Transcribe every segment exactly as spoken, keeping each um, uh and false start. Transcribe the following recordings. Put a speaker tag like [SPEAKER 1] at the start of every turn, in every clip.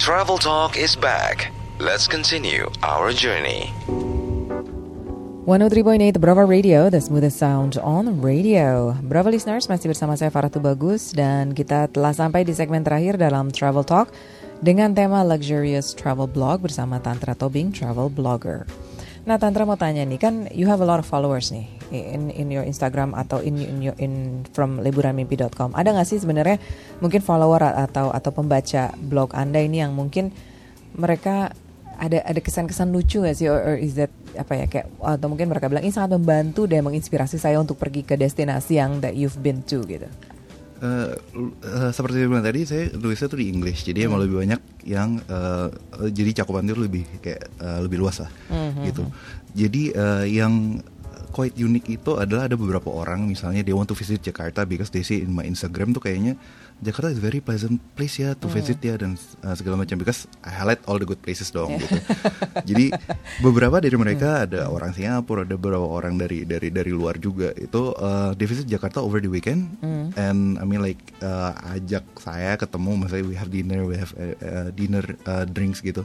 [SPEAKER 1] Travel Talk is back. Let's continue our journey.
[SPEAKER 2] one oh three point eight Brava Radio, the smoothest sound on radio. Brava listeners, masih bersama saya Farah Tubagus dan kita telah sampai di segmen terakhir dalam Travel Talk dengan tema Luxurious Travel Blog bersama Tantra Tobing, travel blogger. Nah, Tantra mau tanya nih, kan you have a lot of followers nih in in your Instagram atau in in, your, in from liburan mimpi dot com. Ada nggak sih sebenarnya mungkin follower atau atau pembaca blog Anda ini yang mungkin mereka ada ada kesan-kesan lucu nggak sih, or, or is that apa ya kayak, atau mungkin mereka bilang ini sangat membantu dan menginspirasi saya untuk pergi ke destinasi yang that you've been to gitu.
[SPEAKER 3] Uh, uh, seperti yang bilang tadi, saya tulisnya tuh di English, jadi hmm. emang lebih banyak yang uh, jadi cakupan itu lebih kayak uh, lebih luas lah, hmm. gitu. Jadi uh, yang quite unique itu adalah ada beberapa orang misalnya they want to visit Jakarta because they see in my Instagram tuh kayaknya Jakarta is very pleasant place ya to visit ya dan uh, segala macam, because I highlight all the good places dong gitu. Jadi beberapa dari mereka ada orang Singapura, ada beberapa orang dari dari dari luar juga itu uh, they visit Jakarta over the weekend, mm. and I mean like uh, ajak saya ketemu, misalnya we have dinner, we have uh, uh, dinner uh, drinks gitu.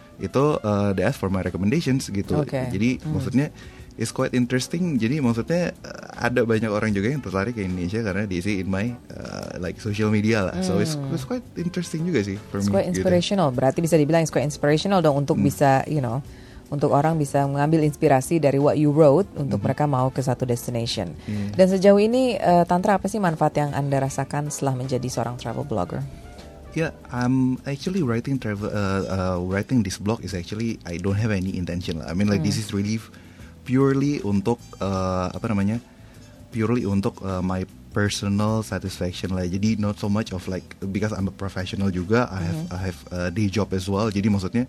[SPEAKER 3] Itu uh, they ask for my recommendations gitu. Okay. Jadi mm. maksudnya it's quite interesting. Jadi maksudnya uh, ada banyak orang juga yang tertarik ke Indonesia karena di see in my uh, like social media lah. Mm. So it's, it's quite interesting juga sih for
[SPEAKER 2] it's
[SPEAKER 3] me. It's
[SPEAKER 2] quite inspirational. Gitu. Berarti bisa dibilang it's quite inspirational dong untuk mm. bisa, you know, untuk orang bisa mengambil inspirasi dari what you wrote untuk mm-hmm. mereka mau ke satu destination. Mm. Dan sejauh ini uh, Tantra, apa sih manfaat yang Anda rasakan setelah menjadi seorang travel blogger?
[SPEAKER 3] Yeah, I'm actually writing travel uh, uh, writing this blog is actually I don't have any intention. I mean like mm. this is really purely untuk uh, apa namanya purely untuk uh, my personal satisfaction lah. Jadi not so much of like because I'm a professional juga, I have mm-hmm. I have a day job as well. Jadi maksudnya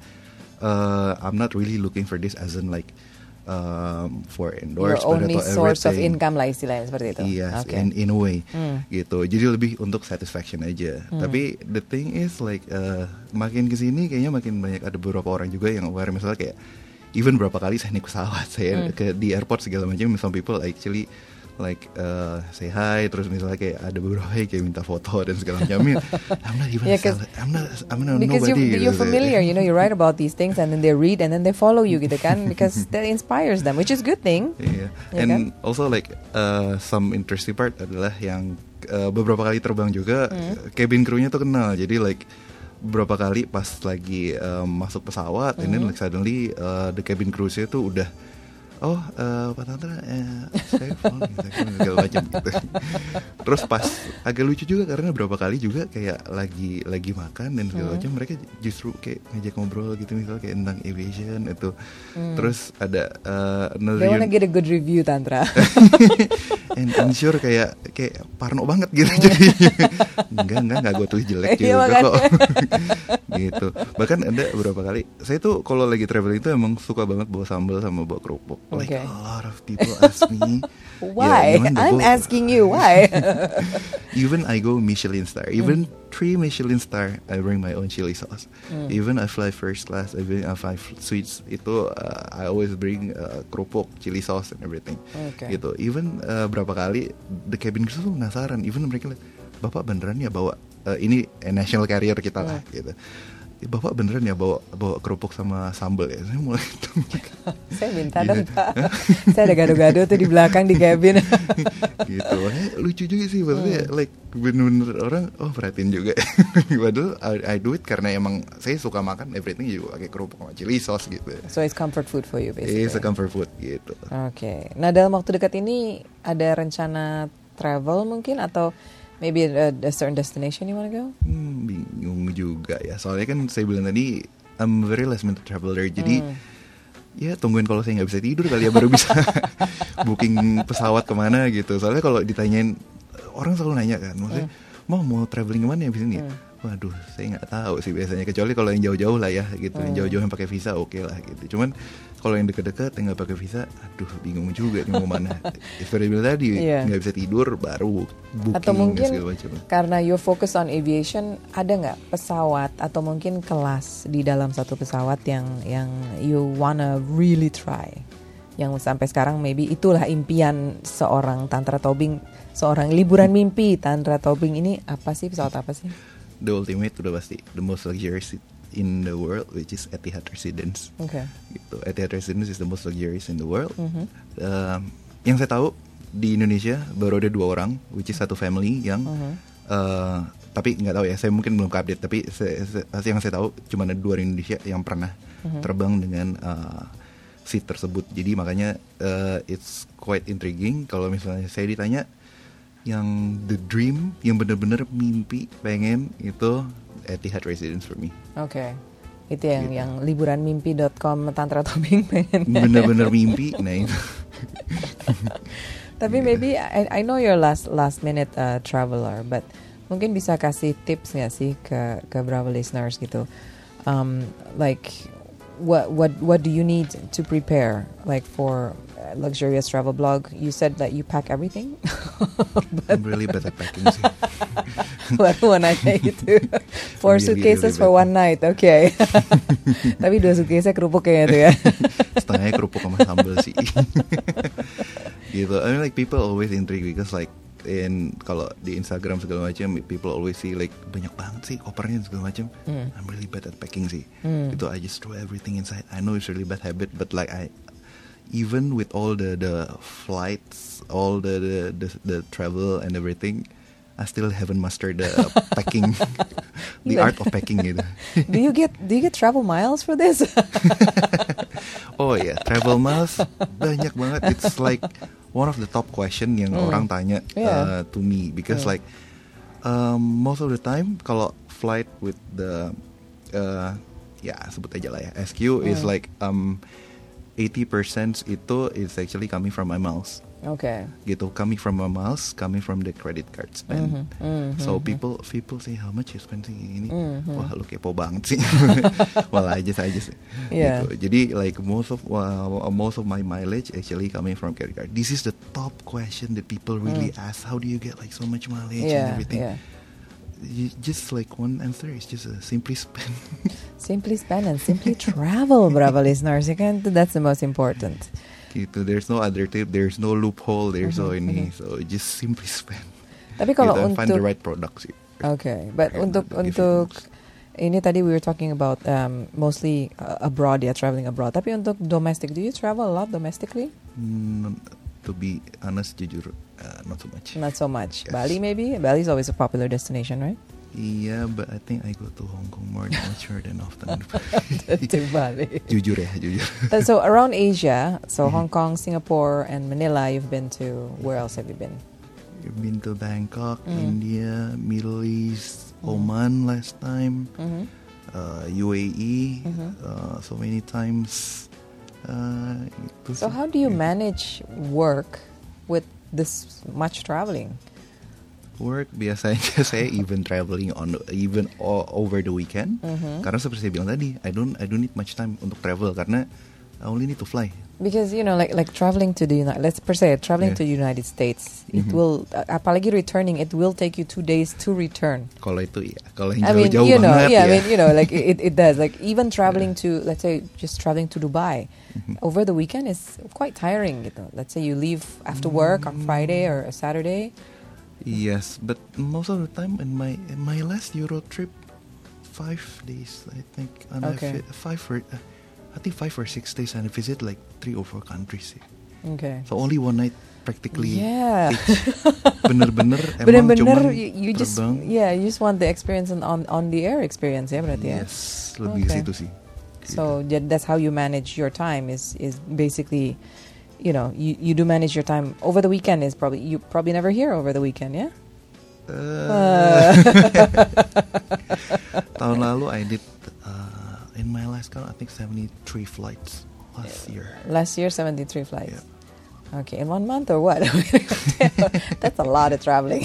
[SPEAKER 3] uh, I'm not really looking for this as in like um, for endorsement
[SPEAKER 2] your only
[SPEAKER 3] atau
[SPEAKER 2] source of
[SPEAKER 3] everything.
[SPEAKER 2] income lah istilahnya seperti itu.
[SPEAKER 3] Yes,
[SPEAKER 2] okay.
[SPEAKER 3] in in a way
[SPEAKER 2] mm.
[SPEAKER 3] gitu. Jadi lebih untuk satisfaction aja. Mm. Tapi the thing is like uh, makin kesini kayaknya makin banyak ada beberapa orang juga yang aware, misalnya kayak even berapa kali saya naik pesawat, saya mm. ke di airport segala macam, some people actually like uh, say hi, terus misalnya kayak ada beberapa yang kayak minta foto dan segala macam. I'm not even yeah, I'm not I'm not
[SPEAKER 2] because
[SPEAKER 3] nobody.
[SPEAKER 2] Because you, you're
[SPEAKER 3] gitu.
[SPEAKER 2] familiar, you know, you write about these things and then they read and then they follow you gitu kan, because that inspires them, which is good thing.
[SPEAKER 3] Yeah.
[SPEAKER 2] Ya
[SPEAKER 3] And
[SPEAKER 2] kan?
[SPEAKER 3] also like uh, some interesting part adalah yang uh, beberapa kali terbang juga mm. cabin crew-nya tuh kenal. Jadi like beberapa kali pas lagi um, masuk pesawat, mm-hmm. and then like suddenly uh, the cabin crew-nya tuh udah oh uh, Pak Tantra eh, saya phone segala macam gitu. Terus pas agak lucu juga karena beberapa kali juga kayak lagi lagi makan dan segala macam, mm-hmm. mereka justru kayak ngajak ngobrol gitu, misalnya kayak tentang aviation itu. Mm. Terus ada uh,
[SPEAKER 2] they wanna get a good review Tantra.
[SPEAKER 3] And I'm sure kayak kayak parno banget gitu jadi enggak enggak enggak gue tulis jelek juga kok gitu. Bahkan ada beberapa kali saya tuh kalau lagi traveling itu emang suka banget bawa sambal sama bawa kerupuk.
[SPEAKER 2] Okay.
[SPEAKER 3] Like a lot of people ask me
[SPEAKER 2] why yeah, I'm go, asking you why.
[SPEAKER 3] Even I go Michelin star, even mm. three Michelin star, I bring my own chili sauce. mm. Even I fly first class, I bring uh, five sweets itu uh, I always bring uh, kerupuk, chili sauce and everything. Okay. Gitu. Even uh, berapa kali the cabin crew tuh penasaran, even mereka like, bapak beneran ya bawa uh, ini uh, national carrier kita lah mm. gitu. Bapak beneran ya bawa bawa kerupuk sama sambal ya? Saya mulai itu.
[SPEAKER 2] Saya minta dong Pak. Saya ada gado-gado tuh di belakang di cabin.
[SPEAKER 3] Gitu. Lucu juga sih maksudnya, hmm. like bener-bener orang oh perhatiin juga. Padahal I, I do it karena emang saya suka makan everything juga pakai kerupuk sama chili sauce gitu.
[SPEAKER 2] So it's comfort food for you basically.
[SPEAKER 3] It's a comfort food gitu.
[SPEAKER 2] Oke. Okay. Nah dalam waktu dekat ini ada rencana travel mungkin atau maybe a, a certain destination you wanna go?
[SPEAKER 3] Hmm, bingung juga ya. Soalnya kan saya bilang tadi I'm very last minute traveler. Jadi hmm. ya tungguin kalau saya nggak bisa tidur kali ya baru bisa booking pesawat kemana gitu. Soalnya kalau ditanyain orang selalu nanya kan, maksudnya hmm. mau mau traveling kemana ya di sini? Hmm. Waduh, saya nggak tahu sih biasanya. Kecuali kalau yang jauh-jauh lah ya gitu. Hmm. Yang jauh-jauh yang pakai visa oke okay lah gitu. Cuman kalau yang deket-deket yang nggak pakai visa, aduh bingung juga nih mau mana. Seperti bilang tadi nggak yeah. bisa tidur baru booking.
[SPEAKER 2] Atau mungkin karena you focus on aviation, ada nggak pesawat atau mungkin kelas di dalam satu pesawat yang yang you wanna really try, yang sampai sekarang maybe itulah impian seorang Tantra Tobing, seorang liburan mimpi Tantra Tobing ini apa sih, pesawat apa sih?
[SPEAKER 3] the ultimate udah pasti the most luxurious in the world, which is Etihad Residence.
[SPEAKER 2] Okay.
[SPEAKER 3] Gitu. Etihad Residence is the most luxurious in the world.
[SPEAKER 2] Mm-hmm.
[SPEAKER 3] Um, yang saya tahu di Indonesia baru ada dua orang, which is satu family yang mm-hmm. uh, tapi nggak tahu ya, saya mungkin belum update. Tapi saya, saya, yang saya tahu cuma ada dua orang Indonesia yang pernah mm-hmm. terbang dengan uh, seat tersebut. Jadi makanya uh, it's quite intriguing kalau misalnya saya ditanya yang the dream, yang benar-benar mimpi pengen itu Etihad Residence for me.
[SPEAKER 2] Oke. Okay. Itu yang
[SPEAKER 3] gitu.
[SPEAKER 2] yang liburan mimpi dot com Tantra Tobing pengen.
[SPEAKER 3] Bener-bener mimpi. Nah itu.
[SPEAKER 2] Tapi yeah. maybe I, I know you're last last minute uh, traveler, but mungkin bisa kasih tips nggak sih ke ke Bravo listeners gitu, um, like what what what do you need to prepare like for a luxurious travel blog? You said that you pack everything.
[SPEAKER 3] I'm really bad at packing sih.
[SPEAKER 2] Baru mau nanya itu. Four
[SPEAKER 3] really,
[SPEAKER 2] suitcases
[SPEAKER 3] really
[SPEAKER 2] for one night, oke. Okay. Tapi dua suitcase kerupuk kayaknya tuh ya.
[SPEAKER 3] Setengahnya kerupuk sama sambal sih. Gitu. I mean like people always intrigue because like in kalau di Instagram segala macam people always see like banyak banget sih kopernya segala macam. Mm. I'm really bad at packing sih. Mm. Itu I just throw everything inside. I know it's really bad habit, but like I even with all the the flights, all the the the, the travel and everything, I still haven't mastered the packing, the art of packing gitu.
[SPEAKER 2] Do you get do you get travel miles for this?
[SPEAKER 3] Oh ya, yeah, travel miles banyak banget. It's like one of the top question yang mm. orang tanya
[SPEAKER 2] yeah.
[SPEAKER 3] uh, to me because mm. like um, most of the time kalau flight with the uh, ya sebut aja lah ya S Q mm. is like um, eighty percent itu is actually coming from my miles.
[SPEAKER 2] Okay.
[SPEAKER 3] Gitu, coming from my miles, coming from the credit card spend.
[SPEAKER 2] Mm-hmm, mm-hmm,
[SPEAKER 3] so
[SPEAKER 2] mm-hmm.
[SPEAKER 3] people people say how much you spending ini.
[SPEAKER 2] Mm-hmm.
[SPEAKER 3] Wah lu kepo banget sih. Well I just I just
[SPEAKER 2] yeah.
[SPEAKER 3] gitu. Jadi like most of uh, most of my mileage actually coming from credit card. This is the top question that people really mm. ask. How do you get like so much mileage
[SPEAKER 2] yeah,
[SPEAKER 3] and everything?
[SPEAKER 2] Yeah.
[SPEAKER 3] You, just like one answer is just uh, simply spend.
[SPEAKER 2] Simply spend and simply travel, Bravo listeners. You can, that's the most important.
[SPEAKER 3] Gitu, there's no other tip, there's no loophole, there's
[SPEAKER 2] mm-hmm,
[SPEAKER 3] no ini,
[SPEAKER 2] mm-hmm.
[SPEAKER 3] so just simply spend.
[SPEAKER 2] Tapi kalau
[SPEAKER 3] gitu,
[SPEAKER 2] untuk
[SPEAKER 3] find the right product sih.
[SPEAKER 2] Okay, but
[SPEAKER 3] and
[SPEAKER 2] untuk untuk ini tadi we were talking about um, mostly uh, abroad ya, traveling abroad. Tapi untuk domestic, do you travel a lot domestically?
[SPEAKER 3] Mm, to be honest, jujur, uh, not so much.
[SPEAKER 2] Not so much.
[SPEAKER 3] Yes.
[SPEAKER 2] Bali maybe. Bali is always a popular destination, right?
[SPEAKER 3] Iya, yeah, but I think I go to Hong Kong more much more than often.
[SPEAKER 2] To Bali.
[SPEAKER 3] Jujur ya, jujur.
[SPEAKER 2] So around Asia, so Hong Kong, Singapore, and Manila, you've been to. Where else have you been?
[SPEAKER 3] You've been to Bangkok,
[SPEAKER 2] mm.
[SPEAKER 3] India, Middle East,
[SPEAKER 2] mm.
[SPEAKER 3] Oman last time,
[SPEAKER 2] mm-hmm.
[SPEAKER 3] uh, U A E,
[SPEAKER 2] mm-hmm.
[SPEAKER 3] uh, so many times. Uh,
[SPEAKER 2] so how do you manage work with this much traveling?
[SPEAKER 3] Work biasanya saya even traveling on even all over the weekend mm-hmm. karena seperti saya bilang tadi I don't I don't need much time untuk travel karena I only need to fly
[SPEAKER 2] because you know like like traveling to the United let's per se traveling yeah. to the United States mm-hmm. it will uh, apalagi returning it will take you two days to return.
[SPEAKER 3] Kalau itu ya kalau yang
[SPEAKER 2] I mean,
[SPEAKER 3] jauh-jauh
[SPEAKER 2] you know,
[SPEAKER 3] banget
[SPEAKER 2] yeah,
[SPEAKER 3] ya.
[SPEAKER 2] I mean you know like it it does like even traveling yeah. to let's say just traveling to Dubai mm-hmm. over the weekend is quite tiring gitu. Let's say you leave after work on Friday or a Saturday.
[SPEAKER 3] Yes, but most of the time in my in my last Euro trip, five days I think, and
[SPEAKER 2] okay.
[SPEAKER 3] I fi- five or uh, I think five or six days, and I visit like three or four countries.
[SPEAKER 2] Okay.
[SPEAKER 3] So only one night practically.
[SPEAKER 2] Yeah.
[SPEAKER 3] Bener-bener emang
[SPEAKER 2] Bener-bener
[SPEAKER 3] cuman
[SPEAKER 2] you, you just
[SPEAKER 3] terbang.
[SPEAKER 2] yeah you just want the experience on on, on the air experience ya berarti ya.
[SPEAKER 3] Yes, lebih
[SPEAKER 2] okay.
[SPEAKER 3] situ sih.
[SPEAKER 2] So
[SPEAKER 3] gitu.
[SPEAKER 2] that's how you manage your time is is basically. You know, you, you do manage your time over the weekend. Is probably you probably never here over the weekend, yeah.
[SPEAKER 3] Uh, tahun lalu I did uh, in my last count I think seventy-three flights last year.
[SPEAKER 2] Last year seventy-three flights.
[SPEAKER 3] Yeah.
[SPEAKER 2] Okay, in one month or what? That's a lot of traveling.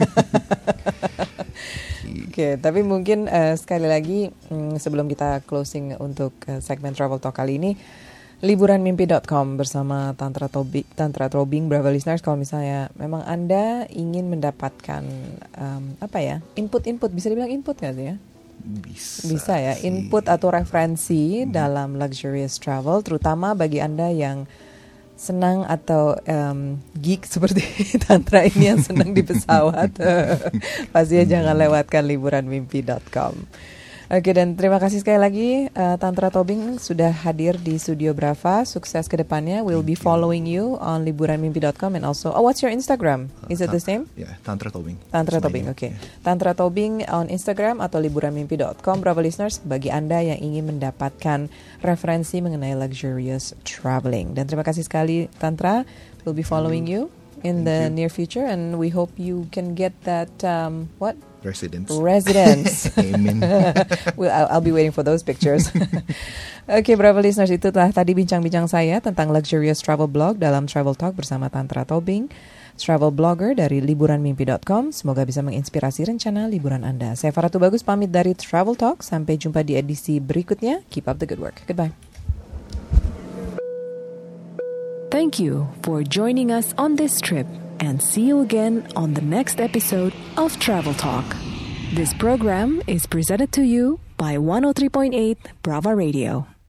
[SPEAKER 2] Oke, okay, tapi mungkin uh, sekali lagi mm, sebelum kita closing untuk uh, segmen Travel Talk kali ini. liburan mimpi dot com bersama Tantra Tobing, Tantra Tobing, Bravo listeners. Kalau misalnya memang Anda ingin mendapatkan um, apa ya input-input, bisa dibilang input nggak sih ya?
[SPEAKER 3] Bisa,
[SPEAKER 2] bisa ya,
[SPEAKER 3] sih.
[SPEAKER 2] Input atau referensi hmm. dalam luxurious travel, terutama bagi Anda yang senang atau um, geek seperti Tantra ini yang senang di pesawat, pastinya jangan lewatkan liburan mimpi dot com. Oke, dan terima kasih sekali lagi uh, Tantra Tobing sudah hadir di Studio Brava. Sukses ke depannya. We'll be following you on liburan mimpi dot com and also, oh, what's your Instagram? Is it the same?
[SPEAKER 3] Ya, yeah, Tantra Tobing.
[SPEAKER 2] Tantra Tobing, oke. Okay. Yeah. Tantra Tobing on Instagram atau liburan mimpi dot com. Bravo listeners, bagi Anda yang ingin mendapatkan referensi mengenai luxurious traveling. Dan terima kasih sekali Tantra. We'll be following you in Thank the you. near future and we hope you can get that, um, what?
[SPEAKER 3] Residence.
[SPEAKER 2] Residence.
[SPEAKER 3] Amen.
[SPEAKER 2] well, I'll, I'll be waiting for those pictures. Oke, okay, Bravo listeners, itu telah tadi bincang-bincang saya tentang luxurious travel blog dalam Travel Talk bersama Tantra Tobing, travel blogger dari liburan mimpi dot com. Semoga bisa menginspirasi rencana liburan Anda. Saya Farah Tubagus pamit dari Travel Talk. Sampai jumpa di edisi berikutnya. Keep up the good work. Goodbye.
[SPEAKER 4] Thank you for joining us on this trip. And see you again on the next episode of Travel Talk. This program is presented to you by one oh three point eight Brava Radio.